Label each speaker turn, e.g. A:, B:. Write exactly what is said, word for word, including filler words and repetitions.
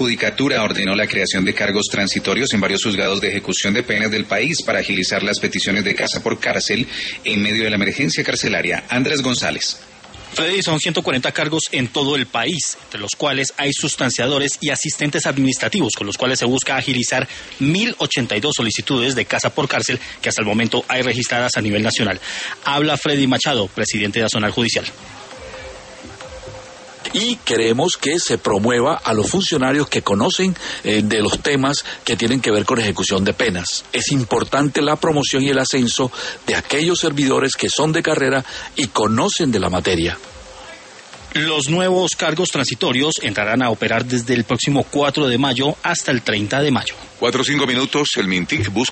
A: Judicatura ordenó la creación de cargos transitorios en varios juzgados de ejecución de penas del país para agilizar las peticiones de casa por cárcel en medio de la emergencia carcelaria. Andrés González.
B: Freddy, son ciento cuarenta cargos en todo el país, entre los cuales hay sustanciadores y asistentes administrativos, con los cuales se busca agilizar mil ochenta y dos solicitudes de casa por cárcel que hasta el momento hay registradas a nivel nacional. Habla Freddy Machado, presidente de la Zonal Judicial.
C: Y queremos que se promueva a los funcionarios que conocen eh, de los temas que tienen que ver con ejecución de penas. Es importante la promoción y el ascenso de aquellos servidores que son de carrera y conocen de la materia.
B: Los nuevos cargos transitorios entrarán a operar desde el próximo cuatro de mayo hasta el treinta de mayo.
D: Cuatro o cinco minutos, el MINTIC busca